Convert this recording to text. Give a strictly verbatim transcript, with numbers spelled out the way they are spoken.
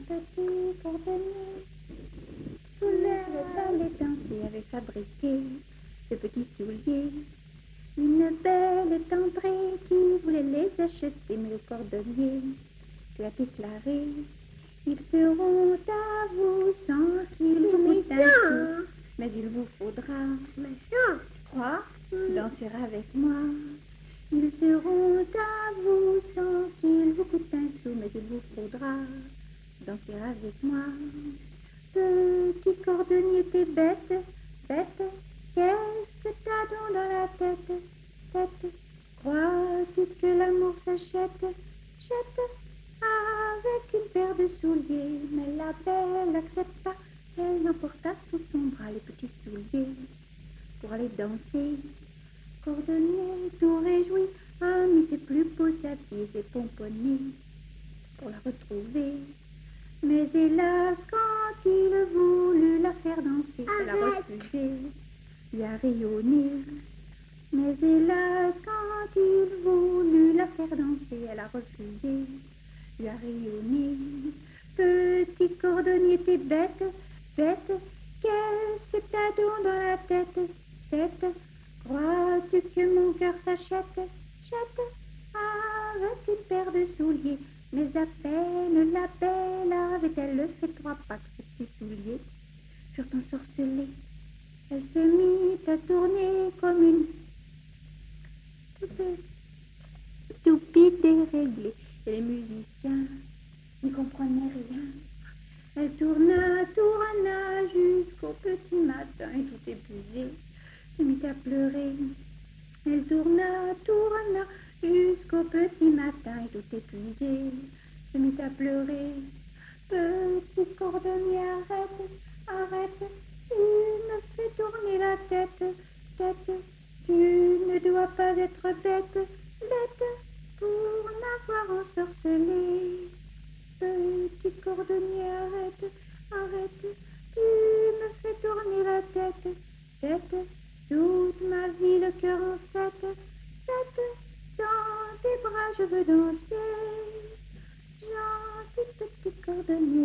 petit cordonnier voulait aller danser, avait fabriqué de petits souliers. Une belle tendrée qui voulait les acheter, mais le cordonnier lui a déclaré: ils seront à vous sans qu'il vous coûte un sou, mais il vous faudra trois danser avec moi. Ils seront à vous sans qu'il vous coûte un sou, mais il vous faudra danser avec moi. Petit cordonnier, t'es bête, bête, qu'est-ce que t'as donc dans la tête, tête? Crois-tu que l'amour s'achète, chète, avec une paire de souliers? Mais la belle n'accepte pas, elle emporta sous son bras les petits souliers pour aller danser. Cordonnier tout réjoui a mis ses plus beaux habits et pomponnés pour la retrouver. Mais hélas, quand il voulut la faire danser, elle a refusé, lui a rayonné. Mais hélas, quand il voulut la faire danser, elle a refusé, lui a rayonné. Petit cordonnier, t'es bête, bête, qu'est-ce que t'as donc dans la tête, tête? Crois-tu que mon cœur s'achète, chète, avec une paire de souliers? Mais à peine la belle avait-elle fait trois pas que ses petits souliers furent ensorcelés. Elle se mit à tourner comme une toupie déréglée, et les musiciens n'y comprenaient rien. Elle tourna, tourna jusqu'au petit matin, et tout épuisée, se mit à pleurer. Elle tourna, tourna jusqu'au petit matin, et tout épuisée, se mit à pleurer. Petit cordonnier, arrête, arrête, tu me fais tourner la tête, tête. Tu ne dois pas être bête, bête, pour m'avoir ensorcelé. Petit cordonnier, arrête, arrête, tu me fais tourner la tête, tête. Toute ma vie le cœur en fête, tête. Dans tes bras je veux danser, gentil petit cordonnier.